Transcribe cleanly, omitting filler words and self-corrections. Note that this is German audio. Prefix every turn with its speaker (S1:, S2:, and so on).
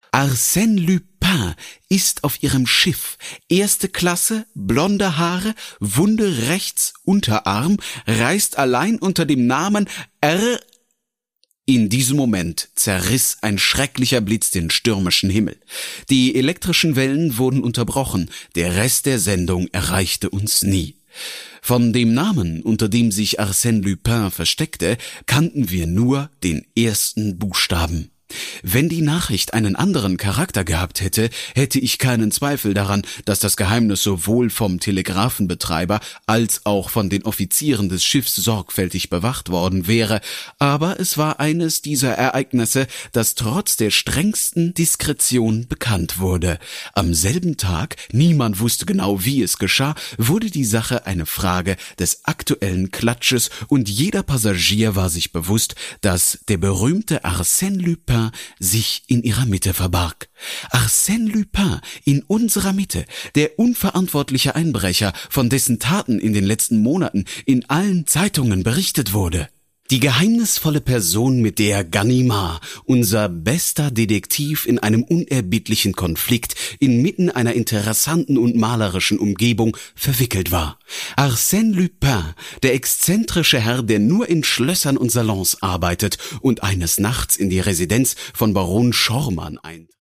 S1: Arsène Lupin ist auf ihrem Schiff. 1. Klasse, blonde Haare, Wunde rechts Unterarm, reist allein unter dem Namen R. In diesem Moment zerriss ein schrecklicher Blitz den stürmischen Himmel. Die elektrischen Wellen wurden unterbrochen, der Rest der Sendung erreichte uns nie. Von dem Namen, unter dem sich Arsène Lupin versteckte, kannten wir nur den ersten Buchstaben. Wenn die Nachricht einen anderen Charakter gehabt hätte, hätte ich keinen Zweifel daran, dass das Geheimnis sowohl vom Telegrafenbetreiber als auch von den Offizieren des Schiffs sorgfältig bewacht worden wäre, aber es war eines dieser Ereignisse, das trotz der strengsten Diskretion bekannt wurde. Am selben Tag, niemand wusste genau, wie es geschah, wurde die Sache eine Frage des aktuellen Klatsches und jeder Passagier war sich bewusst, dass der berühmte Arsène Lupin sich in ihrer Mitte verbarg. Arsène Lupin in unserer Mitte, der unverantwortliche Einbrecher, von dessen Taten in den letzten Monaten in allen Zeitungen berichtet wurde. Die geheimnisvolle Person, mit der Ganimard, unser bester Detektiv, in einem unerbittlichen Konflikt inmitten einer interessanten und malerischen Umgebung verwickelt war. Arsène Lupin, der exzentrische Herr, der nur in Schlössern und Salons arbeitet und eines Nachts in die Residenz von Baron Schormann